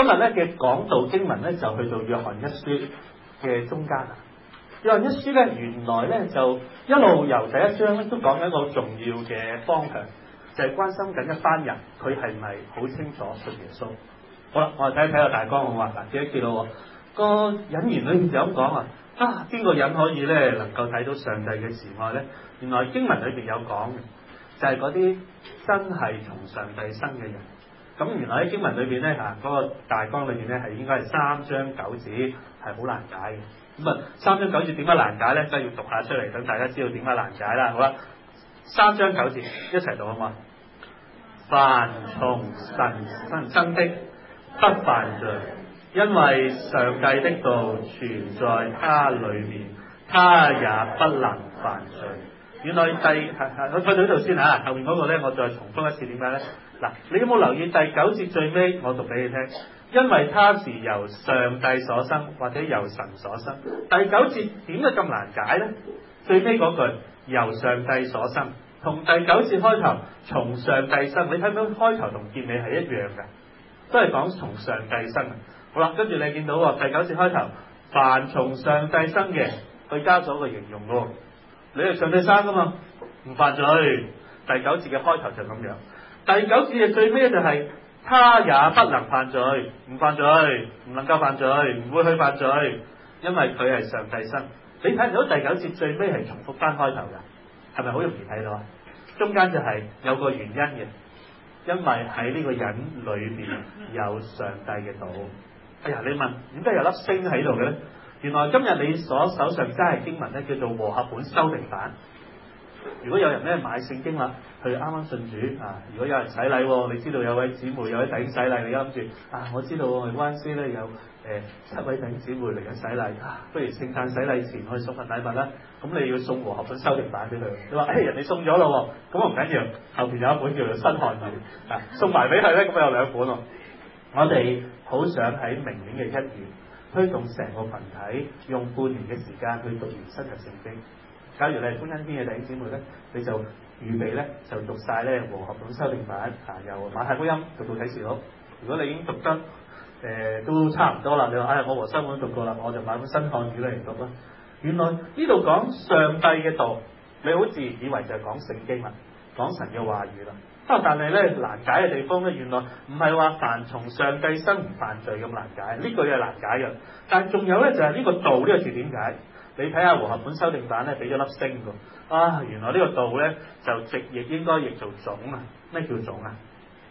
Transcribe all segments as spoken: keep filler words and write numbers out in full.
今日咧嘅講道經文咧就去到約翰一書嘅中間啊。約翰一書咧原來咧就一路由第一章咧都講緊一個重要嘅方向，就係、是、關心緊一班人佢係咪好清楚信耶穌。好啦，我哋睇一睇個大綱好嘛？嗱，記一記咯，個引言裏面就咁講啊，啊邊個人可以咧能夠睇到上帝嘅慈愛咧？原來經文裏邊有講嘅，就係嗰啲真係從上帝生嘅人。咁原來喺經文裏邊咧嚇，嗰、那個大綱裏邊咧係應該係三章九節，係好難解嘅。咁啊，三章九節點解難解咧？真係要讀下出嚟，等大家知道點解難解啦。好啦，三章九節一齊讀好嘛？凡從神生生的不犯罪，因為上帝的道存在他裏面，他也不能犯罪。原來第係係去到呢度先嚇，後面嗰個咧我再重複一次點解咧？嗱，你有冇留意第九節最尾我讀俾你聽？因為他是由上帝所生，或者由神所生。第九節點解咁難解咧？最尾嗰句由上帝所生，同第九節開頭從上帝生，你睇唔到開頭同結尾係一樣嘅，都係講從上帝生。好啦，跟住你見到喎，第九節開頭凡從上帝生嘅，佢加咗個形容喎，你係上帝生噶嘛，唔犯罪。第九節嘅開頭就咁樣。第九節嘅最尾就係、是、他也不能犯罪，唔犯罪，唔能夠犯罪，唔會去犯罪，因為佢係上帝生。你睇唔到第九節最尾係重複翻開頭㗎，係咪好容易睇到啊？中間就係有個原因嘅，因為喺呢個人裏邊有上帝嘅道。哎呀，你問點解有粒星喺度嘅咧？原來今日你所手上揸嘅經文咧叫做和合本修訂版。如果有人咧買聖經啦，佢啱啱信主啊，如果有人洗禮，你知道有位姊妹有位弟兄洗禮，你諗住啊，我知道我哋灣區咧有誒、呃、七位弟兄姊妹嚟緊洗禮啊，不如聖誕洗禮前去送份禮物啦。咁你要送和合本修訂版俾佢，你話誒、哎、人哋送咗咯，咁啊唔緊要，後邊有一本叫做新漢語啊，送埋俾佢咧，咁有兩本喎。我哋好想喺明年嘅一月推動成個群體用半年嘅時間去讀完新約聖經。假如你係歡欣天嘅弟兄姊妹咧，你就預備咧就讀晒咧和合本修訂版啊，由馬太福音讀到啟示錄。如果你已經讀得誒、呃、都差唔多啦，你話唉、哎、我和新本讀過啦，我就買本新漢語咧嚟讀啦。原來呢度講上帝嘅道，你好自然以為就係講聖經啦，講神嘅話語啦。啊，但係咧難解嘅地方咧，原來唔係話凡從上帝生唔犯罪咁難解，呢句係難解嘅。但係仲有咧就係、是、呢個道呢個字點解？你睇下和合本修訂版咧，俾咗粒星㗎。啊，原來呢個道咧就直譯應該譯做種啊。咩叫種啊？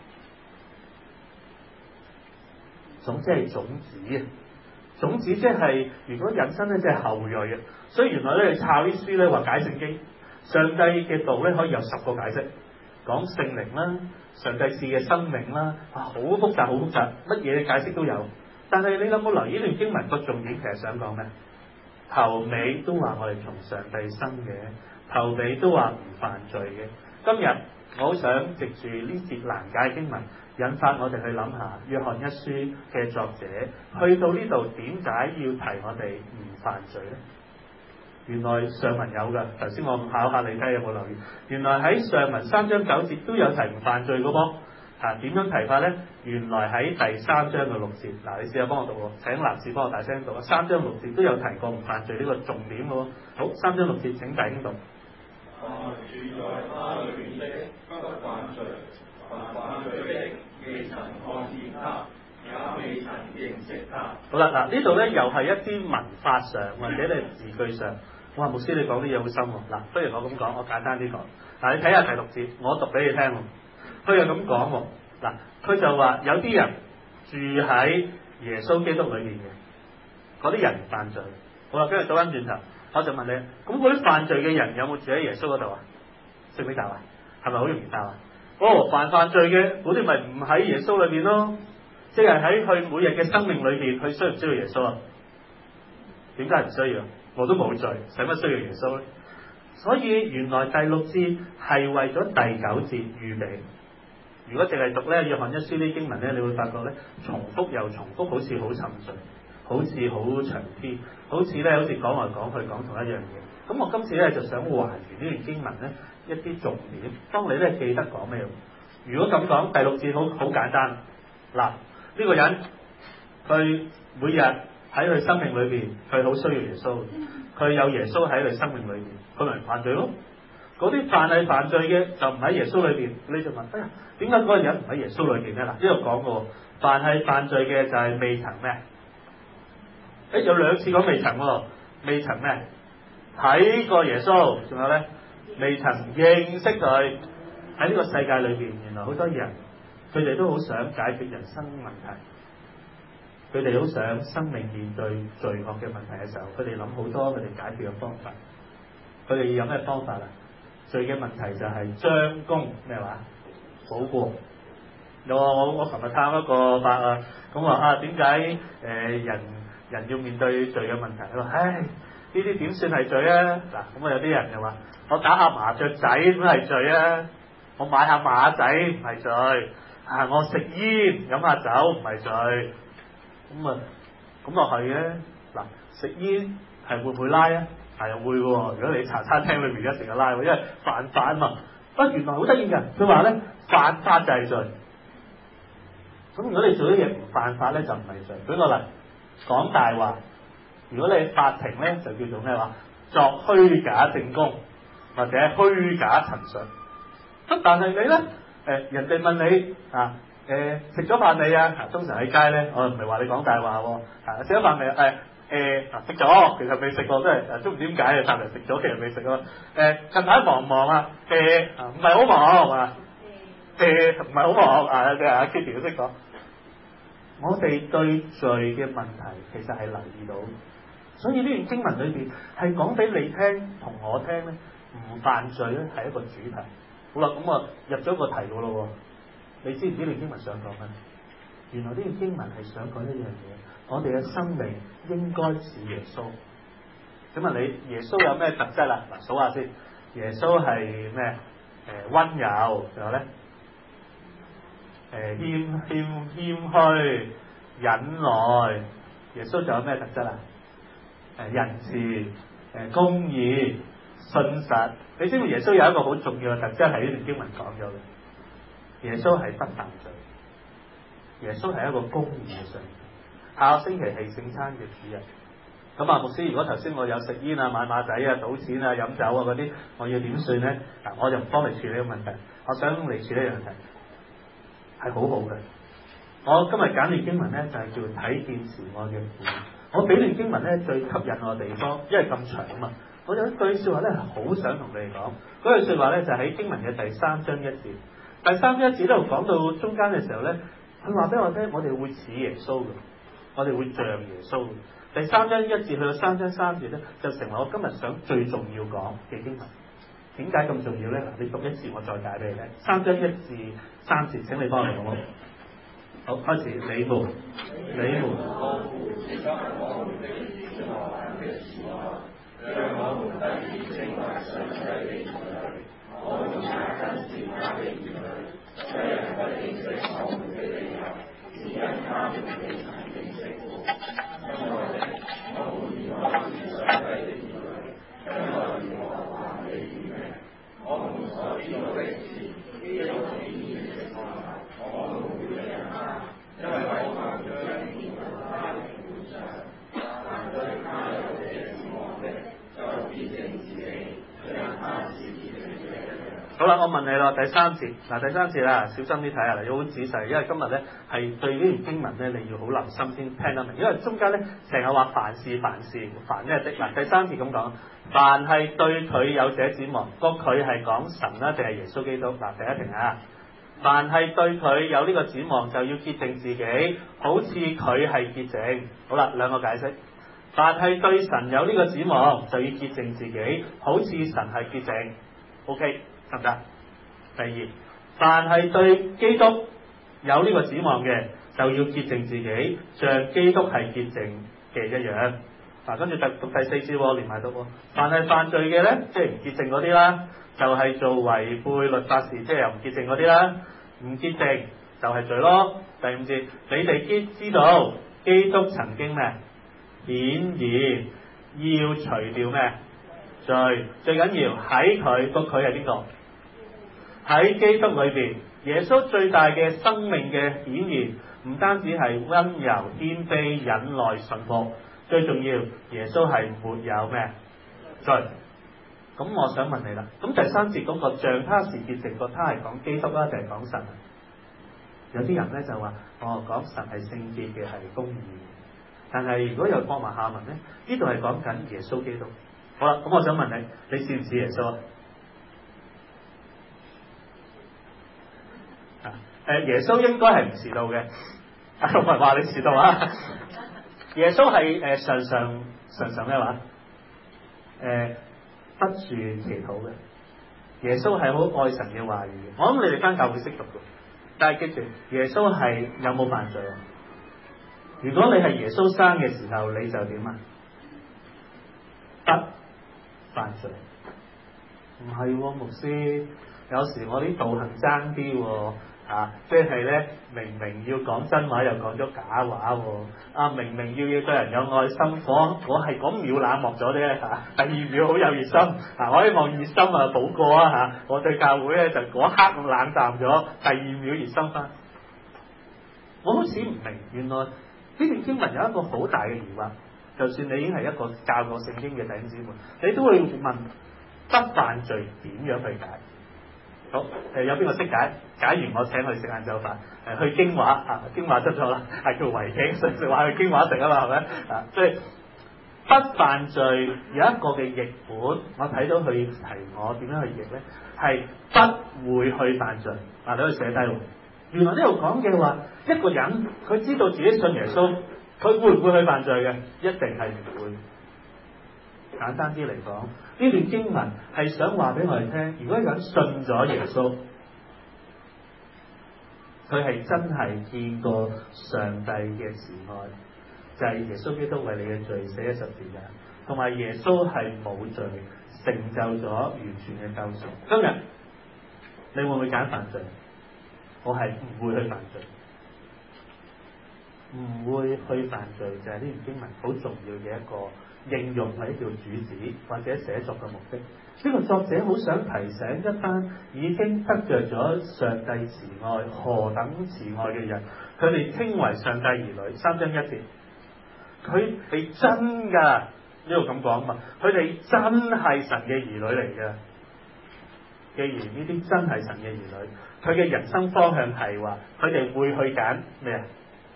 種即係種子啊！種子即係如果引申咧，即係後裔啊。所以原來咧，你抄啲書咧話解聖經，上帝嘅道咧可以有十個解釋，講聖靈啦、上帝賜嘅生命啦，啊好複雜好複雜，乜嘢解釋都有。但係你有冇留意呢段經文個重點其實想講咩？頭尾都話我哋從上帝生嘅，頭尾都話唔犯罪嘅。今日我好想藉住呢節難解經文，引發我哋去諗下約翰一書嘅作者去到呢度點解要提我哋唔犯罪呢？原來上文有㗎，頭先我考下你睇有冇留意？原來喺上文三章九節都有提唔犯罪嘅噃。啊，點樣提法咧？原來喺第三章嘅六節，嗱、啊、你試下幫我讀喎，請男士幫我大聲讀啊！三章六節都有提過唔犯罪呢個重點嘅喎。好，三章六節請大聲讀。 啊，住在他裏面的不犯罪，凡犯罪的未曾看見他，也未曾認識他。 好啦，嗱呢度咧又係一啲文法上或者你字句上，哇牧師你講啲嘢好深喎。嗱，不如我咁講，我簡單啲講。嗱，你睇下第六節，我讀俾你聽喎。佢又咁講喎，嗱，佢就話有啲人住喺耶穌基督裏面嘅，嗰啲人唔犯罪。好啦，跟住倒翻轉頭，我就問你，咁嗰啲犯罪嘅人有冇住喺耶穌嗰度啊？識唔識答啊？係咪好容易答啊？哦，犯犯罪嘅嗰啲咪唔喺耶穌裏面咯，即係喺佢每日嘅生命裏邊，佢需唔需要耶穌啊？點解唔需要？我都冇罪，使乜需要耶穌咧？所以原來第六節係為咗第九節預備。如果淨係讀咧約翰一書啲經文咧，你會發覺咧重複又重複，好似好沉睡，好似好長篇，好似咧好似講來講去講同一樣嘢。咁我今次咧就想還原呢段經文咧一啲重點。當你咧記得講咩？如果咁講，第六節好好簡單。嗱，呢個人佢每日喺佢生命裏邊，佢好需要耶穌，佢有耶穌喺佢生命裏邊，佢咪犯罪咯？嗰啲犯係犯罪嘅就唔喺耶穌裏邊，你就問：哎呀，點解嗰個人唔喺耶穌裏邊咧？嗱，呢度講過，犯係犯罪嘅就係未曾咩？誒、哎，有兩次講未曾喎，未曾咩？睇過耶穌，仲有咧，未曾認識佢。喺呢個世界裏邊，原來好多人佢哋都好想解決人生問題，佢哋好想生命面對罪惡嘅問題嘅時候，佢哋諗好多佢哋解決嘅方法。佢哋有咩方法啊？罪嘅問題就係將功咩話補過。我我我琴日探一個伯啊，咁話啊，點解誒人人要面對罪嘅問題？佢話唉，呢啲點算係罪啊？嗱，咁啊有啲人就話我打下麻雀仔咁係罪啊，我買下馬仔唔係罪啊，我食煙飲下酒唔係罪。咁啊咁啊係嘅。嗱，食煙係會唔會拉啊？係會喎，如果你茶餐廳裏面而家成日拉，因為犯法啊嘛。啊，原來好得意嘅，佢話咧犯法就係罪。咁如果你做啲嘢唔犯法咧，就唔係罪。舉個例，講大話，如果你喺法庭咧，就叫做咩話？作虛假證供或者虛假陳述。咁但係你咧，誒、呃、人哋問你啊，誒食咗飯未啊？通常喺街咧，我唔係話你講大話喎，啊食咗飯未啊？誒誒嗱食咗，其實未食過，真係誒都唔知點解啊！答嚟食咗，其實未食咯。誒近排忙唔忙啊？誒唔係好忙啊？誒唔係好忙啊？即係阿 Kitty 都識講。我哋對罪嘅問題其實係留意到，所以呢段經文裏邊係講俾你聽同我聽咧，唔犯罪咧係一個主題。好啦，咁啊入咗個題噶咯喎，你知唔知呢段經文想講乜？原來呢段經文係想講一樣嘢，我哋嘅生命應該似耶穌。請問你耶穌有咩特質啊？嗱，數下先，耶穌係咩？誒溫柔，仲有咧？誒謙謙謙虛、忍耐。耶穌仲有咩特質啊？誒仁慈、誒公義、信實。你知唔知耶穌有一個好重要嘅特質係呢段經文講咗嘅？耶穌係不犯罪，耶穌係一個公義嘅上帝。下個星期係聖餐嘅主日。咁啊，牧師，如果頭先我有食煙啊、買馬仔啊、賭錢啊、飲酒啊嗰啲，我要點算咧？嗱，我就唔幫你處理呢個問題，我想你處理一樣問題，係好好嘅。我今日揀段經文咧，就係、是、叫睇見慈愛嘅父。我俾段經文咧最吸引我嘅地方，因為咁長啊嘛。我有一句說話咧，係好想同你哋講。嗰句說話咧就喺、是、經文嘅第三章一節。第三章一節呢度講到中間嘅時候咧，佢話俾我聽，我哋會似耶穌嘅，我哋會像耶穌。第三章一節去到三章三節咧，就成為我今日想最重要講嘅經文。點解咁重要咧？嗱，你讀一次，我再解俾你聽。三章一至三節，請你幫我讀好。好，開始。你們，你們，讓我們得以成為上帝的兒女，我們也真是他的兒女。雖然不認識我們的理由，只因他們未曾認識過。親愛的，我們如何是上帝的兒女，將來如何還你顯明。我們所知道的是，基督顯現的時候，我們會認他，因為我們將見到他的本相。但對他有這指望的，就潔淨自己，像他是潔淨的一樣。好啦，我問你啦，第三節嗱，第三節啦，小心啲睇下，要好仔細，因為今日咧係對呢段經文咧，你要好留心先聽得明，因為中間咧成日話凡事凡事凡咩的嗱，第三節咁講，凡係對佢有這指望，個佢係講神啦定係耶穌基督嗱，第一停啊！凡係對佢有呢個指望，就要潔淨自己，好似佢係潔淨。好啦，兩個解釋。凡係對神有呢個指望，就要潔淨自己，好似神係潔淨。OK， 得唔得？第二，凡係對基督有呢個指望嘅，就要潔淨自己，像基督係潔淨嘅一樣。嗱，跟住讀讀第四節，連埋讀。凡係犯罪嘅咧，即係唔潔淨嗰啲啦，就係、是、做違背律法事，即係又唔潔淨嗰啲啦，唔潔淨就係罪咯。第五節，你哋知知道基督曾經咩顯現，要除掉咩罪？最緊要喺佢，個佢係邊個？喺基督裏邊，耶穌最大嘅生命嘅顯現， 唔單止係溫柔謙卑忍耐順服，最重要耶穌係沒有咩罪。咁我想問你啦，咁第三節嗰個像他是潔淨，個他係講基督啦定係講神？有啲人咧就話哦，講神係聖潔嘅，係公義。但係如果有放埋下文咧，呢度係講緊耶穌基督。好啦，咁我想問你，你似唔似耶穌啊？啊，誒，耶穌應該係唔遲到嘅，我唔係話你遲到啊。耶穌係誒常常常常咩話？誒，不住祈禱嘅。耶穌係好愛神嘅話語嘅。我諗你哋翻教會識讀嘅，但係記住，耶穌係有冇犯罪啊？如果你係耶穌生嘅時候，你就點啊？不犯罪。唔係喎，牧師，有時我啲道行爭啲喎，啊，即係咧明明要講真話，又講咗假話喎，啊，明明要要對人有愛心，我我係嗰秒冷漠咗啫嚇，第二秒好有熱心，啊，我希望熱心啊補過啊嚇，我對教會咧就嗰刻冷淡咗，第二秒熱心翻。我好似唔明，原來呢段經文有一個好大嘅疑惑，就算你已經係一個教過聖經嘅弟兄姊妹，你都會問不犯罪點樣去解？好，誒有邊個識解？解完我請佢食晏晝飯，誒去京華啊，京華出咗啦，係叫維京，食食話去京華食啊嘛，係咪啊？即係不犯罪有一個嘅譯本，我睇到佢提我點樣去譯咧，係不會去犯罪。嗱，你可以寫低喎。原來呢度講嘅話，一個人佢知道自己信耶穌，佢會唔會去犯罪嘅？一定係唔會。簡單啲嚟講，呢段經文係想話俾我哋聽，如果有人信咗耶穌，佢係真係見過上帝嘅慈愛，就係、是、耶穌基督為你嘅罪死喺十字架，同埋耶穌係冇罪，成就咗完全嘅救贖。今日你會唔會揀犯罪？我係唔會去犯罪，唔會去犯罪就係呢段經文好重要嘅一個應用或者叫主旨或者寫作嘅目的。呢、這個作者好想提醒一班已經得着咗上帝慈愛何等慈愛嘅人，佢哋稱為上帝兒女。三章一節，佢哋真噶，呢度咁講嘛，佢哋真係神嘅兒女嚟嘅。既然呢啲真係神嘅兒女，佢嘅人生方向係話，佢哋會去揀咩啊？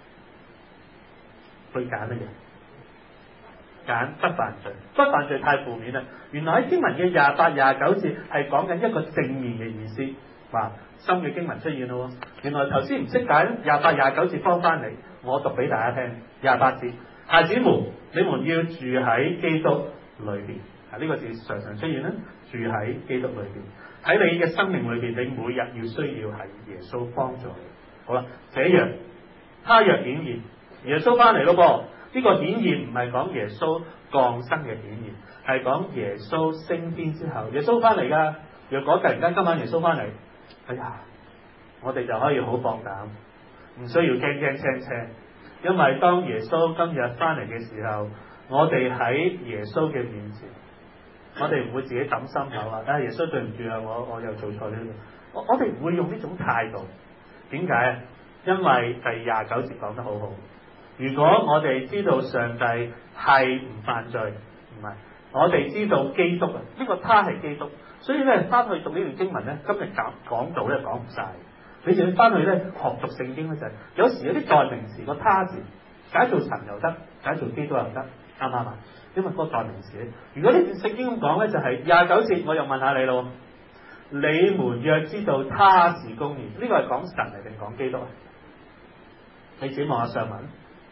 去揀乜嘢？揀不犯罪。不犯罪太負面啦。原來喺經文嘅廿八、廿九節係講緊一個正面嘅意思。話新嘅經文出現咯。原來頭先唔識解，廿八、廿九節幫翻你，我讀俾大家聽。廿八節，孩子們，你們要住喺基督裏邊。啊，呢個字常常出現啦，住喺基督裏邊。喺你嘅生命裏邊，你每日要需要係耶穌幫助你。好啦，這樣他若顯現，耶穌翻嚟咯噃。呢、這個顯現唔係講耶穌降生嘅顯現，係講耶穌升天之後，耶穌翻嚟噶。若果突然間今晚耶穌翻嚟，哎呀，我哋就可以好放膽，唔需要驚驚青青，因為當耶穌今日翻嚟嘅時候，我哋喺耶穌嘅面前。我哋唔會自己揼心口啊！啊，耶穌對唔住啊，我我又做錯呢啲。我我哋唔會用呢種態度。點解啊？因為第廿九節講得好好。如果我哋知道上帝係唔犯罪，唔係，我哋知道基督啊，呢、這個他係基督。所以咧，翻去讀呢段經文咧，今日講講道咧講唔晒。你就要翻去咧學讀聖經咧就係、是，有時有啲代名詞個他字解做神又得，解做基督又得，啱唔啱啊？因為嗰個代名詞咧，如果呢段聖經咁講咧，就係廿九節，我又問下你咯。你們若知道他是公義，呢、這個係講神嚟定講基督啊？你自己望下上文。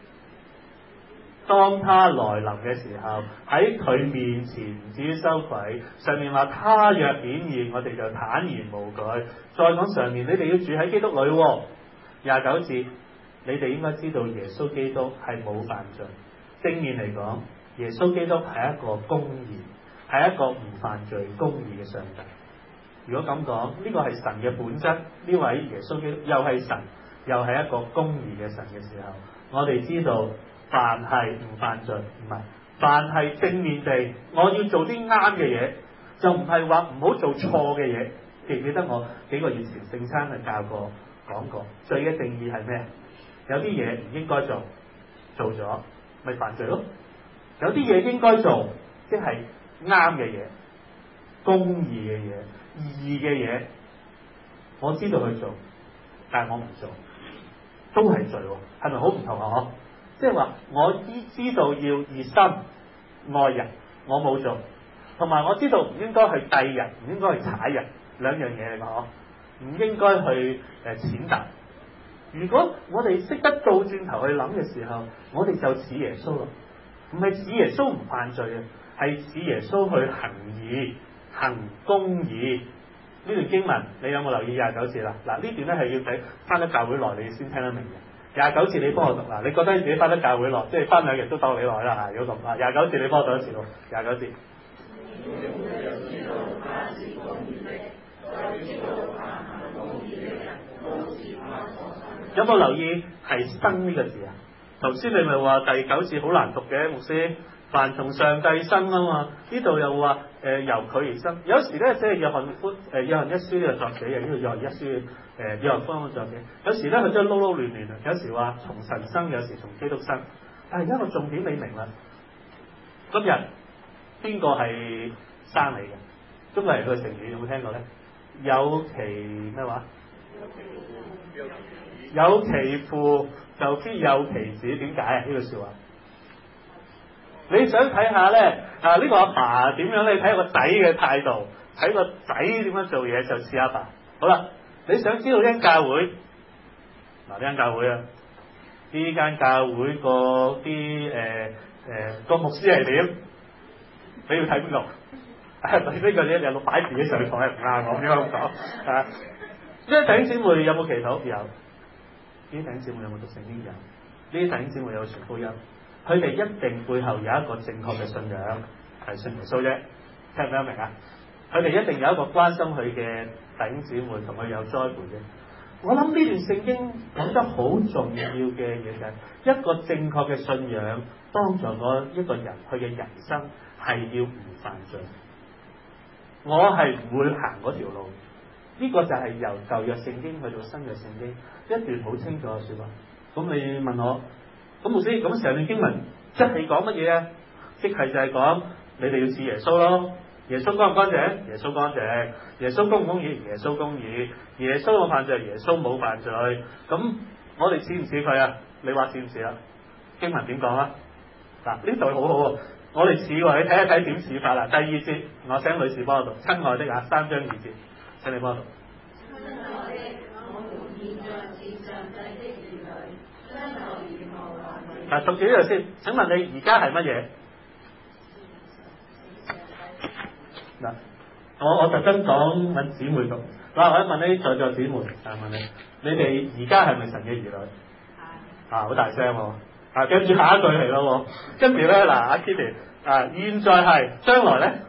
當他來臨嘅時候，喺佢面前唔至於羞愧。上面話他若顯現，我哋就坦然無懼。再講上面，你哋要住喺基督裏。廿九節，你哋應該知道耶穌基督係冇犯罪。正面嚟講，耶穌基督係一個公義，係一個唔犯罪公義嘅上帝。如果咁講，呢個係神嘅本質。呢位耶穌基督又係神，又係一個公義嘅神嘅時候，我哋知道凡係唔犯罪，唔係凡係正面地，我要做啲啱嘅嘢，就唔係話唔好做錯嘅嘢。記唔記得我幾個月前聖餐係教過講過罪嘅定義係咩？ 有啲嘢唔應該做，做咗咪犯罪咯。有啲嘢應該做，即係啱嘅嘢、公義嘅嘢、義嘅嘢，我知道去做，但係我唔做，都係罪喎，係咪好唔同啊？即係話我知知道要熱心愛人，我冇做，同埋我知道唔應該去遞人，唔應該去踩人，兩樣嘢嚟㗎嗬，唔應該去誒踐踏。如果我哋識得倒轉頭去諗嘅時候，我哋就似耶穌咯，唔係似耶穌唔犯罪啊，係似耶穌去行義、行公義。呢段經文你有冇留意廿九節啦？嗱，呢段咧係要睇翻得教會耐你先聽得明嘅。廿九節你幫我讀啦，你覺得自己翻得教會耐，即係翻兩日都當你耐啦嚇。如果咁啊，廿九節你幫我讀一次咯，廿九節。有冇留意係生呢個字啊？頭先你咪話第九節好難讀嘅，牧師，凡從上帝生啊嘛，呢度又話誒、呃、由佢而生。有時咧即係約翰福誒約翰一書呢個作者嘅，呢個約翰一書誒、呃、約翰福音嘅作者，有時咧佢真係撈撈亂亂啊，有時話從神生，有時從基督生。但係而家個重點你明啦，今日邊個係生你嘅？中國人個成語有冇聽過咧？有其咩話？有其父就必有其子，點解啊？呢句說話，你想睇下咧啊？呢、這個阿爸點樣？你睇下個仔嘅態度，睇個仔點樣做嘢就似阿爸。好啦，你想知道呢間教會嗱？呢間教會啊，呢間教會個啲誒誒個牧師係點？你要睇邊個？啊，呢個咧有個擺字嘅上台唔啱，我點解咁講啊？呢啲弟兄姊妹有冇祈禱？有。呢啲弟兄姊妹有冇讀聖經？有。呢啲弟兄姊妹有傳福音，佢哋一定背後有一個正確嘅信仰，係信耶穌啫。聽唔聽得明啊？佢哋一定有一個關心佢嘅弟兄姊妹，同佢有栽培嘅。我諗呢段聖經講得好重要嘅嘢就係一個正確嘅信仰，幫助咗一個人佢嘅人生係要唔犯罪。我係唔會行嗰條路。呢個就係由舊約聖經去到新約聖經一段好清楚嘅說話。咁你問我，咁牧師，咁成段經文即係講乜嘢啊？即係就係講你哋要似耶穌咯。耶穌乾唔乾淨？耶穌乾淨。耶穌公唔公義？耶穌公義。耶穌冇犯罪，耶穌冇犯罪。咁我哋似唔似佢啊？你話似唔似啊？經文點講啊？嗱，呢度好好，我哋似喎，你睇一睇點似法啦。第二節，我請女士幫我讀，親愛的啊，三章二節。請你幫我讀。嗱，讀住呢度先。請問你而家係乜嘢？嗱，我我特登講揾姊妹讀。嗱，我一問你在座姊妹，啊問你，你哋而家係咪神嘅兒女？啊，好大聲喎！啊，跟住下一句嚟咯。跟住咧，嗱，阿 Kitty，啊，現在係，將來咧？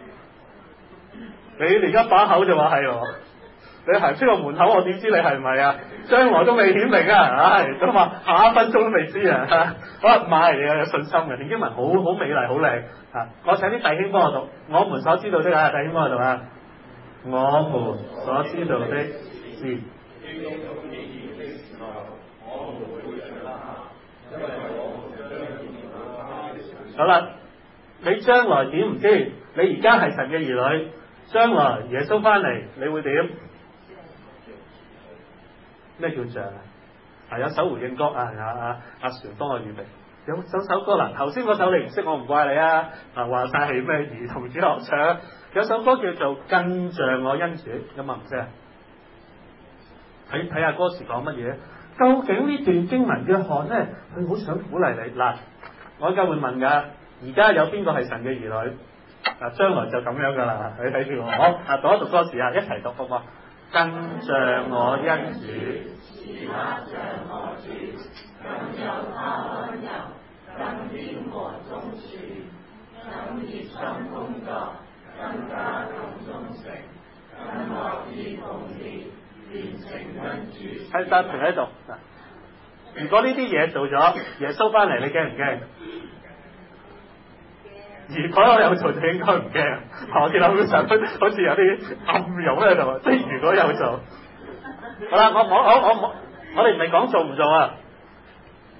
你而家把口就話係喎，你行出個門口，我點知你係唔係啊？將來都未顯明啊！唉，咁話下一分鐘都未知啊！好啦，唔係你有信心嘅，段經文好好美麗，好靚啊！我請啲弟兄幫我讀，我們所知道的啊，弟兄幫我讀啊，我們所知道的是。好啦，你將來點唔知？你而家係神嘅兒女。將來耶穌翻嚟，你會點？咩叫像啊？係有首回應歌啊！阿阿阿船幫我預備有首首歌啦。頭先嗰首你唔識，我唔怪你啊！嗱，話晒係咩兒童主學唱？有首歌叫做《更像我恩主》，有冇唔識啊？睇睇下歌詞講乜嘢？究竟呢段經文約翰咧，佢好想鼓勵你嗱。我而家會問㗎，而家有邊個係神嘅兒女？嗱，將來就咁樣噶啦，你睇住我，好，啊，讀一讀歌詞啊，一齊讀好嘛？更像我恩主，是他像我主，更有他溫柔，更謙和忠恕，更熱心工作，更加更忠誠，更樂意奉獻，完成恩主。係暫停喺度嗱，如果呢啲嘢做咗，耶穌翻嚟，你驚唔驚？如果我有做就應該唔驚，我見到佢上邊好似有啲暗湧喺度，即係如果有做，好啦，我我我我我我哋唔係講做唔做啊，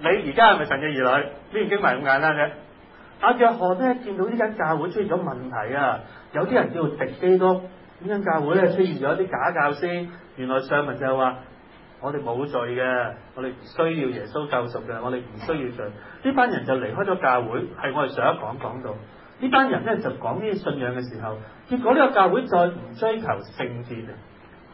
你而家係咪神嘅兒女？呢段經文咁簡單啫。阿約翰咧見到呢間教會出現咗問題啊，有啲人叫敵基督，呢間教會咧出現咗啲假教師。原來上文就係話我哋冇罪嘅，我哋唔需要耶穌救贖嘅，我哋唔需要罪。呢班人就離開咗教會，係我哋上一講講到呢班人咧就講呢啲信仰嘅時候，結果呢個教會再唔追求聖潔啊！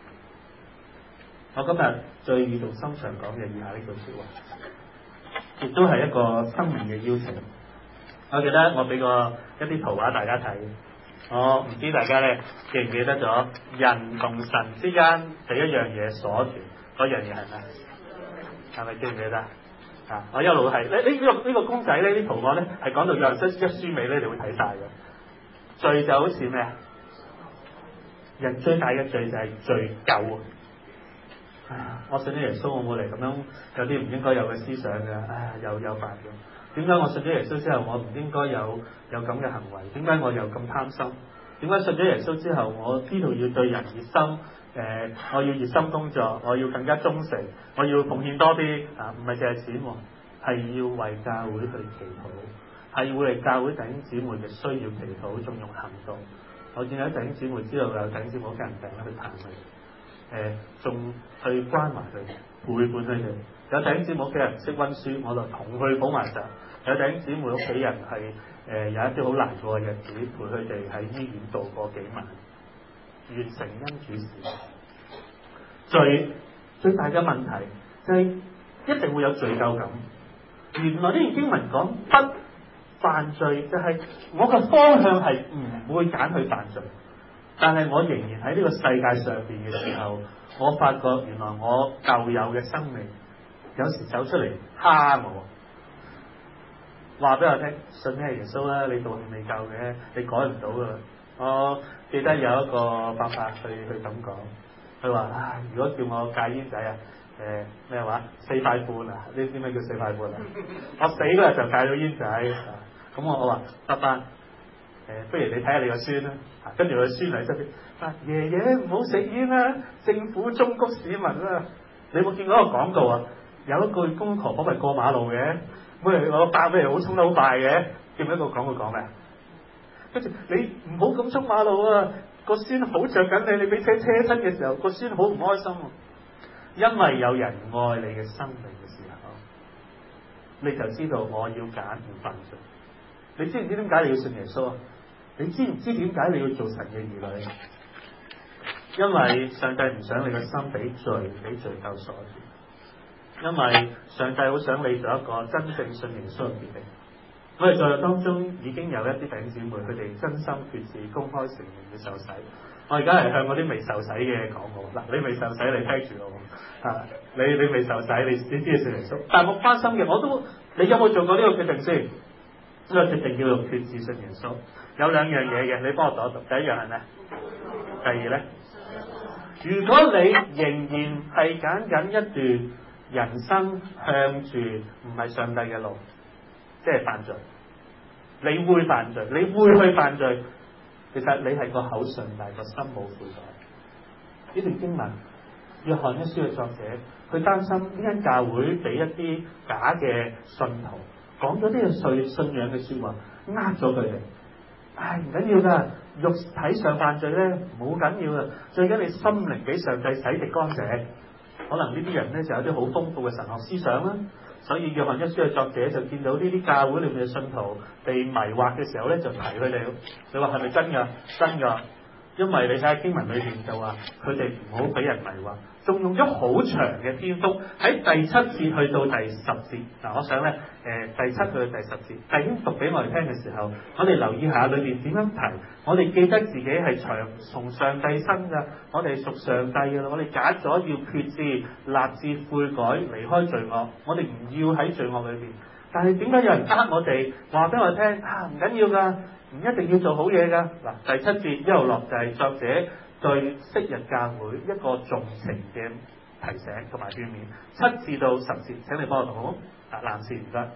我今日最語重心長講嘅以下呢句說話，亦都係一個生命嘅邀請。我記得我俾過一啲圖畫大家睇，我唔知大家咧記唔記得咗人同神之間第一樣嘢鎖住嗰樣嘢係咩？係咪記唔記得啊？我一路係呢呢個呢、這個公仔呢啲圖案咧係講到約翰一書尾咧，你會睇晒嘅。罪就好似咩啊？人最大嘅罪就係罪疚。唉，我信咗耶穌，我冇嚟咁樣有啲唔應該有嘅思想嘅，唉，又有犯咗。點解我信咗耶穌之後，我唔應該有有咁嘅行為？點解我又咁貪心？點解信咗耶穌之後，我知道要對人熱心？誒、呃，我要熱心工作，我要更加忠誠，我要奉獻多啲啊！唔係淨係錢，係要為教會去祈禱，係會為教會弟兄姊妹嘅需要祈禱，仲用行動。我見有弟兄姊妹知道有弟兄姊妹家人病咧，去探佢。誒，仲、呃、去關埋佢，陪伴佢哋。有弟兄姊妹屋企人唔識溫書，我就同佢補埋習。有弟兄姊妹屋企人係誒、呃、有一啲好難過嘅日子，陪佢哋喺醫院度過幾晚，完成恩主事。最最大嘅問題就係、是、一定會有罪疚感。原來呢段經文講不犯罪，就係、是、我嘅方向係唔會揀去犯罪。但係我仍然喺呢個世界上邊嘅時候，我發覺原來我舊有嘅生命有時走出嚟蝦我，話俾我聽，信咩耶穌啦，你道行未夠嘅，你改唔到噶。我記得有一個伯伯去去咁講，佢話：唉，如果叫我戒煙仔啊，誒咩話四塊半啊？你知咩叫四塊半啊？我死嗰日就戒咗煙仔。咁我我話伯伯。誒，不如你睇下你個孫啦，跟住佢孫喺側邊，啊，爺爺唔好食煙啦，政府忠告市民啦。你有冇見過一個廣告啊？有一句公婆婆咪過馬路嘅，喂，我伯咩好衝得好快嘅，記唔記得個廣告講咩？跟住你唔好咁衝馬路啊，個孫好着緊你，你俾車車親嘅時候，個孫好唔開心，因為有人愛你嘅生命嘅時候，你就知道我要揀唔犯罪。你知唔知點解你要信耶穌啊？你知唔知點解你要做神嘅兒女？因為上帝唔想你嘅心俾罪俾罪疚鎖住，因為上帝好想你做一個真正信耶穌嘅決定。我哋在座當中已經有一啲弟兄姊妹，佢哋真心決志、公開承認嘅受洗。我而家係向嗰啲未受洗嘅講我嗱，你未受洗你聽住我啊！你你未受洗，你你知信耶穌，但係我關心嘅，我都你有冇做過呢個決定先？呢個決定叫做決志信耶穌，有兩樣嘢嘅，你幫我讀一讀。第一樣係咩？第二咧，如果你仍然係揀緊一段人生向住唔係上帝嘅路，即係犯罪，你會犯罪，你會去犯罪，其實你係個口信，但係個心冇悔改。呢段經文，約翰一書嘅作者，佢擔心呢間教會俾一啲假嘅信徒講咗啲嘅信信仰嘅說話，呃咗佢哋。唉，唔緊要噶，肉體上犯罪咧冇緊要噶，最緊你心靈俾上帝洗滌乾淨。可能呢啲人咧就有啲好豐富嘅神學思想啦，所以約翰一書嘅作者就見到呢啲教會裏面嘅信徒被迷惑嘅時候咧，就提佢哋。你話係咪真噶？真噶。因為你睇下經文裏邊就話佢哋唔好俾人迷惑，仲用咗好長嘅篇幅喺第七節去到第十節。嗱，我想咧誒、呃、第七去到第十節，弟兄讀俾我哋聽嘅時候，我哋留意下裏邊點樣提。我哋記得自己係長從上帝生噶，我哋係屬上帝噶啦，我哋揀咗要決志、立志悔改、離開罪惡，我哋唔要喺罪惡裏邊。但係點解有人呃我哋話俾我聽啊？唔緊要噶。唔一定要做好嘢噶。嗱，第七節一路落就係作者對昔日教會一個重情嘅提醒同埋勸勉。七至到十節，請你幫我讀好。啊，男士唔該。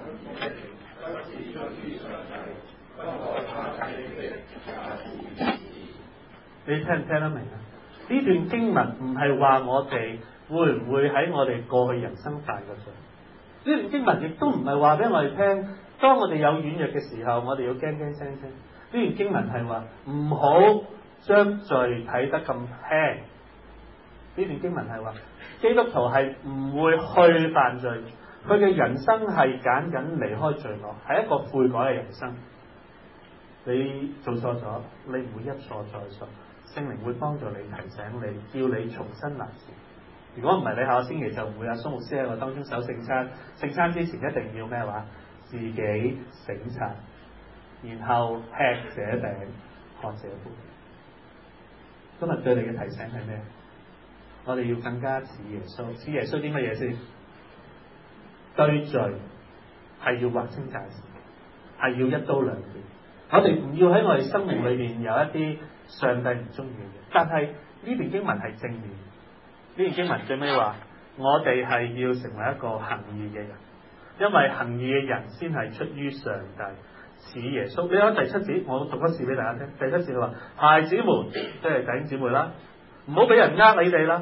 你聽唔聽得明啊？呢段經文唔係話我哋會唔會喺我哋過去人生犯過罪，呢段經文亦都唔係話俾我哋聽，當我哋有軟弱嘅時候，我哋要驚驚聲聲。呢段經文係話唔好將罪睇得咁輕。呢段經文係話基督徒係唔會去犯罪，佢嘅人生係揀緊離開罪惡，係一個悔改嘅人生。你做錯咗，你唔會一錯再錯。聖靈會幫助你，提醒你，叫你重新立志。如果唔係，你下個星期就唔會有蘇牧師喺我當中守聖餐。聖餐之前一定要咩話？自己省察，然後吃這餅，喝這杯。今日對你嘅提醒係咩？我哋要更加似耶穌。似耶穌啲乜嘢先？對罪係要劃清界線，係要一刀兩斷。我哋唔要喺我哋生命裏邊有一啲上帝唔中意嘅，但係呢段經文係正面。呢段經文最尾話，我哋係要成為一個行義嘅人，因為行義嘅人先係出於上帝，似耶穌。你睇第七節，我讀一次俾大家聽。第七節佢話：孩子們，即係弟兄姊妹啦，唔好俾人呃你哋啦。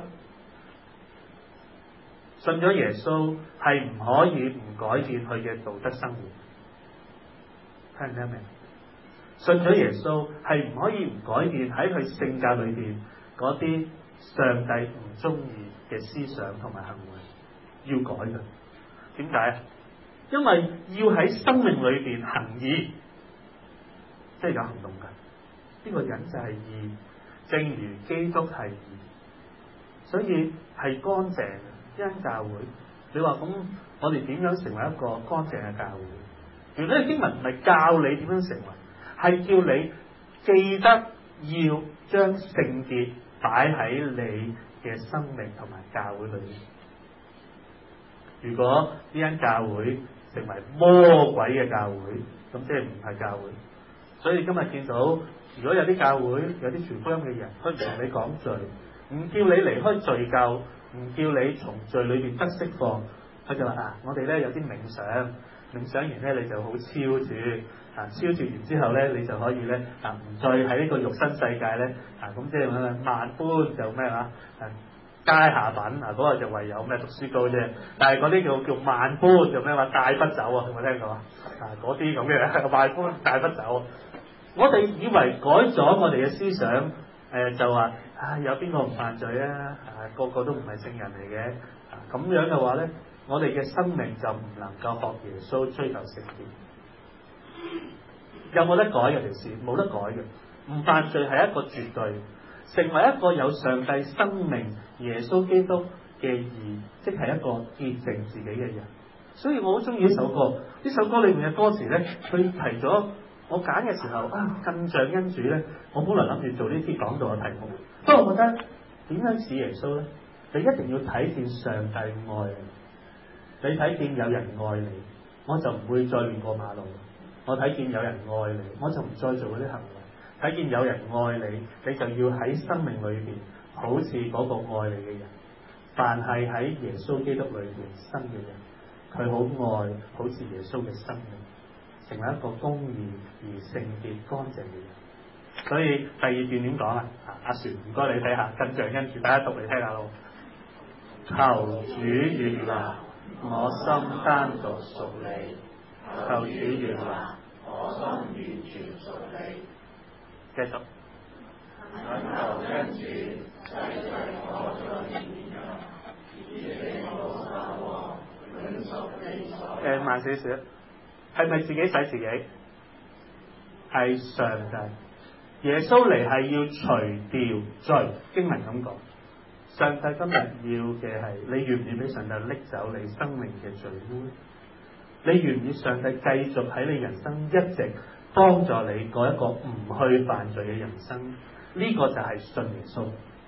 信咗耶穌係唔可以唔改變佢嘅道德生活。聽唔聽明？信咗耶穌係唔可以唔改變喺佢性格裏邊嗰啲上帝唔中意嘅思想同埋行為，要改嘅。點解啊？因為要喺生命裏邊行義，即係有行動嘅。呢個人就係義，正如基督係義，所以係乾淨嘅。一間教會，你話咁，我哋點樣成為一個乾淨嘅教會？原來經文唔係教你點樣成為，係叫你記得要將聖潔擺喺你嘅生命同埋教會裏面。如果呢間教會成為魔鬼嘅教會，咁即係唔係教會。所以今日見到，如果有啲教會有啲傳福音嘅人，佢唔同你講罪，唔叫你離開罪疚，唔叫你從罪裏邊得釋放，佢就話啊，我哋咧有啲冥想，冥想完咧你就好超住，啊超住完之後咧你就可以咧啊唔再喺呢個肉身世界咧啊咁即係咩萬般就咩話啊階下品啊嗰、那個就唯有咩讀書高啫，但係嗰啲叫叫萬般就咩話帶不走啊，有冇聽過啊？啊嗰啲咁嘅萬般帶不走，我哋以為改咗我哋嘅思想，誒、呃、就話。啊！有邊個唔犯罪啊？啊，個個都唔係聖人嚟嘅。啊，咁樣嘅話咧，我哋嘅生命就唔能夠學耶穌追求聖潔。有冇得改嘅條事？冇得改嘅。唔犯罪係一個絕對，成為一個有上帝生命耶穌基督嘅義，即係一個潔淨自己嘅人。所以我好中意呢首歌。呢首歌裏面嘅歌詞咧，佢提咗。我揀嘅時候啊，更像恩主咧，我本來諗住做呢啲講道嘅題目，不過我覺得點樣似耶穌咧？你一定要睇見上帝愛你，你睇見有人愛你，我就唔會再亂過馬路。我睇見有人愛你，我就唔再做嗰啲行為。睇見有人愛你，你就要喺生命裏邊好似嗰個愛你嘅人。凡係喺耶穌基督裏邊生嘅人，佢好愛，好似耶穌嘅生命。成為一個公義而聖潔乾淨嘅人，所以第二段點講啊？阿璇，唔該你睇下，更像恩主，大家讀嚟聽下咯。求主悅納我心單獨屬你，求主悅納我心完全屬你。繼續。求恩主使我在面前，以我守望永屬你所。誒，慢少少。係咪自己使自己？係上帝。耶穌嚟係要除掉罪，經文咁講。上帝今日要嘅係你願唔願俾上帝拎走你生命嘅罪污？你願唔願上帝繼續喺你人生一直幫助你過一個唔去犯罪嘅人生？呢、這個就係信耶穌，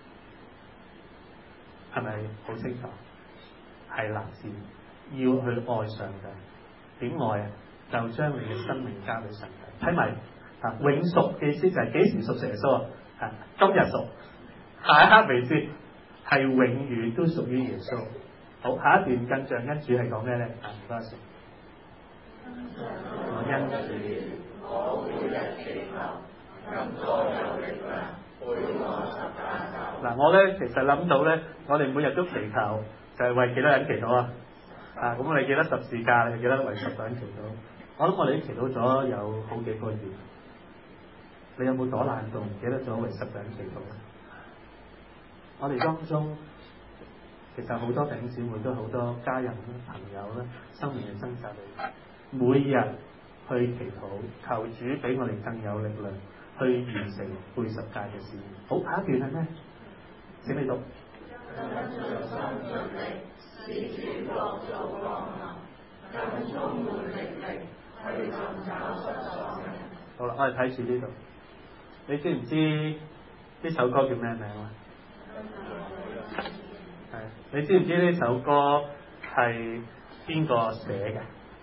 係咪好清楚？係立志要去愛上帝，點愛啊？就將你嘅生命交俾上帝。睇埋啊，永屬嘅意思就係幾時屬耶穌啊？啊，今日屬，下一刻未知，係永遠都屬於耶穌。好，下一段更像恩主係講咩咧？啊，唔該先。 我因此我每日祈求，更多有力量背我十架走。 嗱，我咧其實諗到咧，我哋每日都祈求，就係為幾多人祈禱啊？啊，咁我哋記得十字架，你記得為十個人祈禱。我諗我哋都祈禱咗有好幾個月。你有冇躲懶到唔記得咗為十個人祈禱咧？我哋當中其實好多弟兄姊妹都好多家人啦、朋友啦、生命嘅掙扎裏，每日去祈禱，求主俾我哋更有力量去完成背十誡嘅事。好，下一段係咩？請你讀。好啦，我哋睇住呢度。你知唔知呢首歌叫咩名啊？係，你知唔知呢首歌係邊個寫嘅？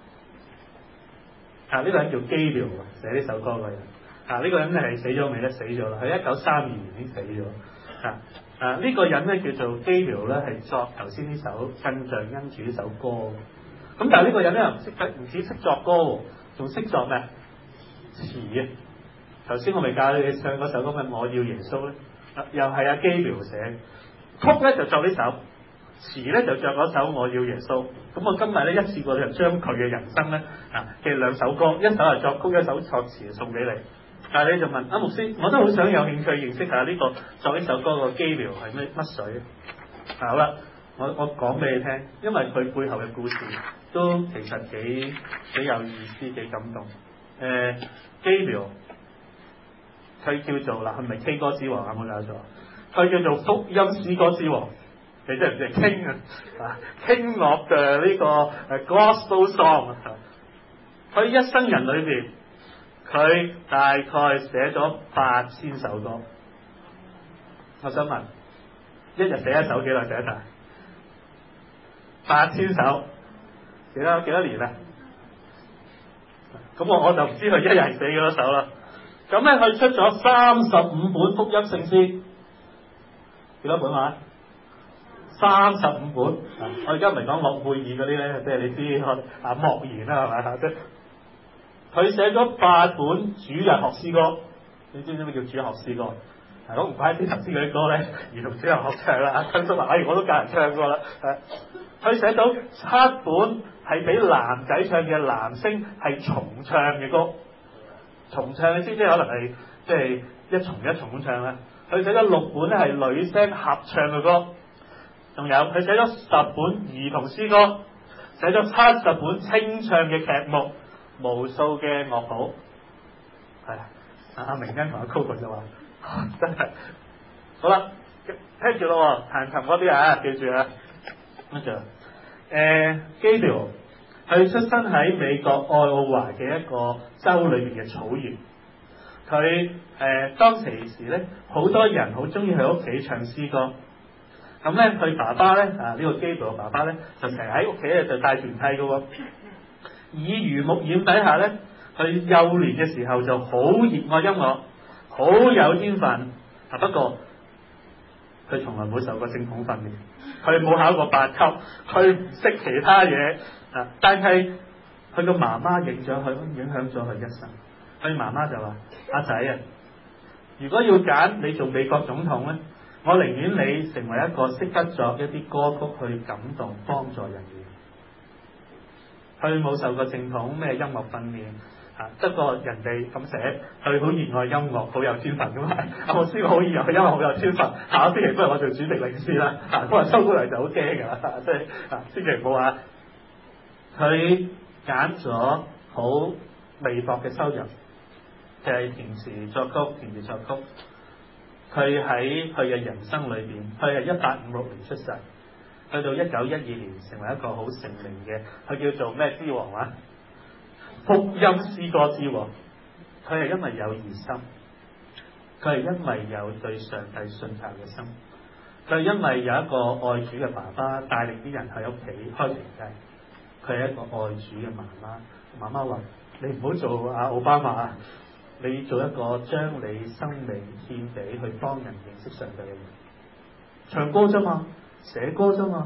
啊，呢、這個人叫基療啊，寫呢首歌嘅人。啊，呢、這個人咧係死咗未咧？死咗啦，喺一九三二年已經死咗。啊啊，呢、這個人咧叫做基療咧，係作頭先呢首《更像恩主》呢首歌。咁但係呢個人咧又唔識得，唔止識作歌，仲識作咩詞啊？頭先我咪教你唱嗰首歌嘅《我要耶穌》咧，又係阿基療寫，曲咧就作呢首，詞咧就作嗰首《我要耶穌》。咁我今日咧一次過就將佢嘅人生咧啊嘅兩首歌，一首係作曲，一首作詞送俾你。但係你就問阿、啊、牧師，我都好想有興趣認識下呢、這個作呢首歌個基療係咩乜水啊？好啦，我我講俾你聽，因為佢背後嘅故事都其實幾幾有意思，幾感動。誒、呃，基療。佢叫做嗱，佢唔係 K 歌之王，有冇搞錯？佢叫做福音詩歌之王，你知唔知？King 啊，King of 嘅呢個誒 Gospel Song 啊！佢一生人裏邊，佢大概寫咗八千首歌。我想問，一日寫一首幾耐寫得晒？八千首，寫咗幾多年啊？咁我我就唔知佢一日寫幾多首啦。咁咧，佢出咗三十五本福音聖詩，幾多本話？三十五本。啊、我而家唔係講諾貝爾嗰啲咧，即係你知我啊莫言啦，係咪？即係佢寫咗八本主日學詩歌，你知唔知咩叫主日學詩歌？係咁唔怪之頭先嗰啲歌咧，兒童主日學唱啦，親叔話，哎，我都教人唱過啦。誒，佢寫到七本係俾男仔唱嘅男聲係重唱嘅歌。重唱你知唔知可能係即係一重一重咁唱咧？佢寫咗六本咧係女聲合唱嘅歌，仲有佢寫咗十本兒童詩歌，寫咗七十本清唱嘅劇目，無數嘅樂譜。係啊，阿明恩同阿 Coco 就話、啊：真係好啦，聽住咯，彈琴嗰啲啊，記住啊，跟住誒基療。佢出生喺美國愛奧華嘅一個州裏邊嘅草原。佢誒、呃、當時時咧，好多人好中意喺屋企唱詩歌。咁咧，佢爸爸咧啊，呢、這個基療嘅爸爸咧，就成日喺屋企咧就帶團契嘅喎。耳濡目染底下咧，佢幼年嘅時候就好熱愛音樂，好有天分。啊，不過佢從來冇受過正統訓練，佢冇考過八級，佢唔識其他嘢。啊！但係佢個媽媽影響佢，影響咗佢一生。佢媽媽就話：阿仔啊，如果要揀你做美國總統咧，我寧願你成為一個識得作一啲歌曲去感動、幫助人嘅。佢冇受過正統咩音樂訓練啊，不過人哋咁寫，佢好熱愛音樂，好有天分咁嘛。阿牧師好熱愛音樂，好有天分。下個星期不如我做主席領詩啦。啊，不過收過嚟就好驚㗎，即係啊，千祈唔好話。佢揀咗好微薄嘅收入，就係填詞作曲，填詞作曲。佢喺佢嘅人生裏邊，佢係一八五六年出世，去到一九一二年成為一個好成名嘅，佢叫做咩之王啊？福音詩歌之王。佢係因為有熱心，佢係因為有對上帝信靠嘅心，佢係因為有一個愛主嘅爸爸帶領啲人喺屋企開團契。佢係一個愛主嘅媽媽，媽媽話：你唔好做阿奧巴馬啊！你做一個將你生命獻俾去幫人認識上帝嘅人。唱歌啫嘛，寫歌啫嘛，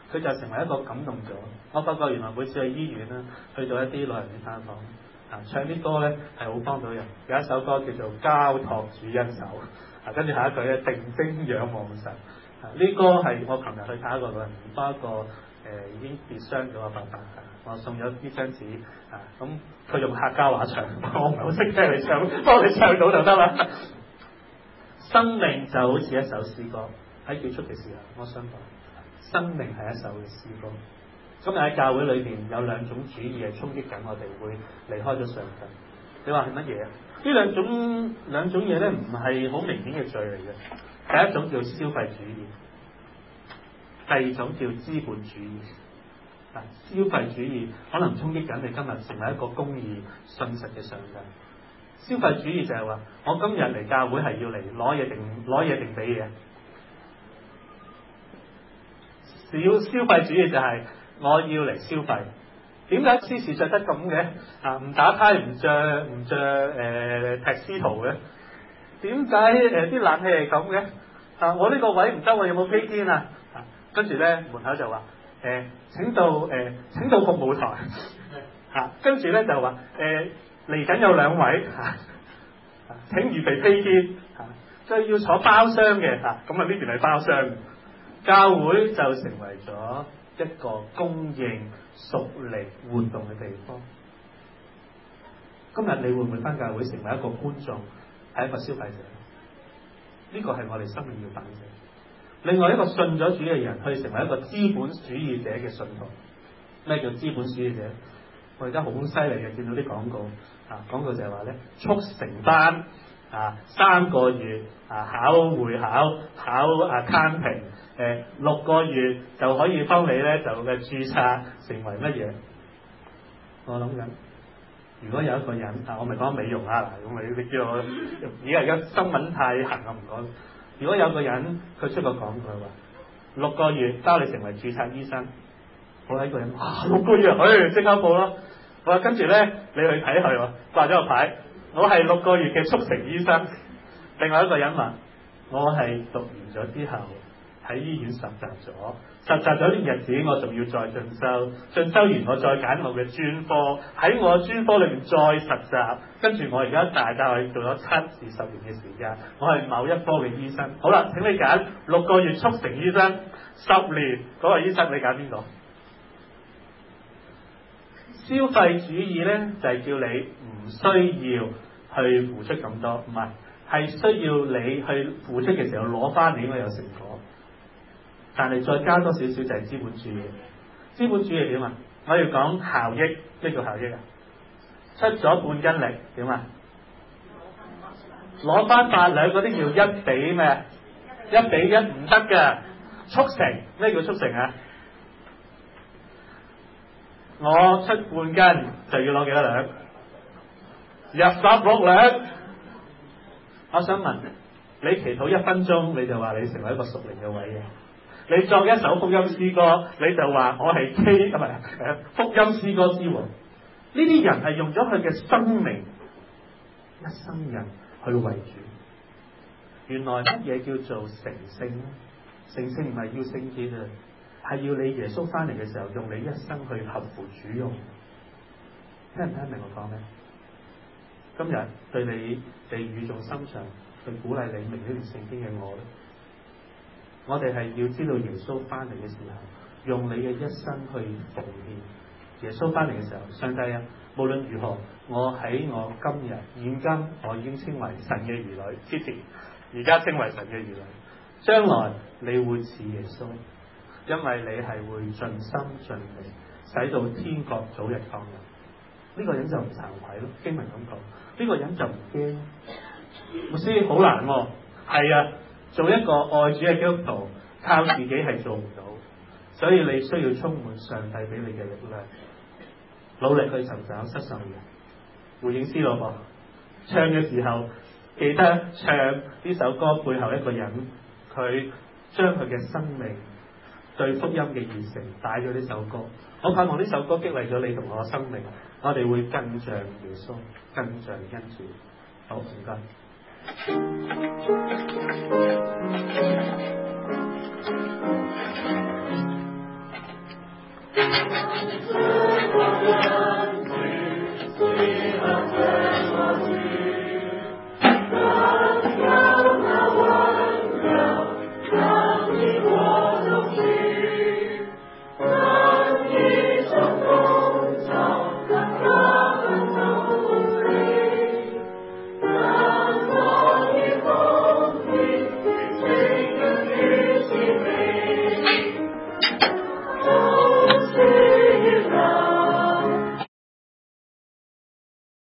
佢就成為一個感動咗。我發覺原來每次去醫院啦，去到一啲老人院探訪啊，唱啲歌咧係好幫到人。有一首歌叫做《交託主恩手》，啊，跟住下一句咧定睛仰望神。啊，呢歌係我琴日去睇一個老人院，幫一個誒、呃、已經跌傷咗嘅伯伯，我送咗呢張紙啊，咁佢用客家話唱，我唔係好識聽你唱，幫你唱到就得啦。生命就好似一首詩歌，喺結束嘅時候，我想講，生命係一首嘅詩歌。今日喺教會裏邊有兩種主義係衝擊緊我哋，會離開咗上帝。你話係乜嘢啊？呢兩種兩種嘢咧，唔係好明顯嘅罪嚟嘅。第一種叫消費主義，第二種叫資本主義。嗱，消費主義可能衝擊緊你今日成為一個公義信實嘅上帝。消費主義就係話，我今日嚟教會係要嚟攞嘢定攞嘢定俾嘢。小消費主義就係我要嚟消費。點解司事着得咁嘅？啊，唔打呔唔着唔着誒踢司徒嘅？點解誒啲冷氣係咁嘅？啊，我呢個位唔得，我有冇飛天啊？啊，跟住咧門口就話誒、呃、請到誒、呃、請到服務台嚇，跟住咧就話誒嚟緊有兩位嚇、啊，請預備飛天嚇，即、啊、係要坐包廂嘅嚇，咁啊呢邊係包廂，教會就成為咗一個供應屬靈活動嘅地方。今日你會唔會返教會成為一個觀眾，係一個消費者？呢個係我哋生命要反省。另外一個信咗主嘅人，去成為一個資本主義者嘅信徒。咩叫資本主義者？我而家好犀利嘅，見到啲廣告啊，廣告就係話咧，速成班啊，三個月啊考會考考啊 accounting，誒六個月就可以幫你咧就嘅註冊成為乜嘢？我諗緊。如果有一個人啊，我咪講美容啊，嗱，咁你你叫我而家而家新聞太行啊，唔講。如果有個人佢出個廣告話六個月包你成為註冊醫生，我睇個人哇六個月，誒即刻報咯。我話跟住咧，你去睇佢喎，掛咗個牌，我係六個月嘅速成醫生。另外一個人話我係讀完咗之後喺醫院實習咗。實習咗啲日子，我仲要再進修，進修完我再揀我嘅專科，喺我專科裏邊再實習，跟住我而家大概做咗七至十年嘅時間，我係某一科嘅醫生。好啦，請你揀六個月速成醫生，十年嗰個醫生，你揀邊個？消費主義呢，就係、是、叫你唔需要去付出咁多，唔係，係需要你去付出嘅時候攞翻你應該有成果。但係再加多少少就係資本主義。資本主義點啊？我要講效益，咩叫效益啊？出咗半斤力點啊？攞翻八兩嗰啲叫一比咩？一比一唔得㗎。速成，咩叫速成啊？我出半斤就要攞幾多兩？入十六兩。我想問你祈禱一分鐘，你就話你成為一個屬靈嘅偉人。你作一首福音詩歌，你就話我係 K 唔係誒福音詩歌之王。呢啲人係用咗佢嘅生命，一生人去為主。原來乜嘢叫做成聖咧？成聖唔係要聖潔啊，係要你耶穌翻嚟嘅時候，用你一生去合乎主用。聽唔聽明我講咩？今日對你哋語重心長去鼓勵你明呢段聖經嘅我咧，我哋係要知道耶穌翻嚟嘅時候，用你嘅一生去奉獻。耶穌翻嚟嘅時候，上帝啊，無論如何，我喺我今日現今，我已經稱為神嘅兒女，之前而家稱為神嘅兒女，將來你會似耶穌，因為你係會盡心盡力，使到天國早日降臨。呢、這個人就唔慚愧咯，經文咁講，呢、這個人就唔驚。牧師好難喎，係啊。做一個愛主嘅基督徒，靠自己係做唔到，所以你需要充滿上帝俾你嘅力量，努力去尋找失喪嘅回應詩咯噃。唱嘅時候記得唱呢首歌背後一個人，佢將佢嘅生命對福音嘅熱誠帶咗呢首歌。我盼望呢首歌激勵咗你同我嘅生命，我哋會更像耶穌，更像恩主。好，唔該。 Sweet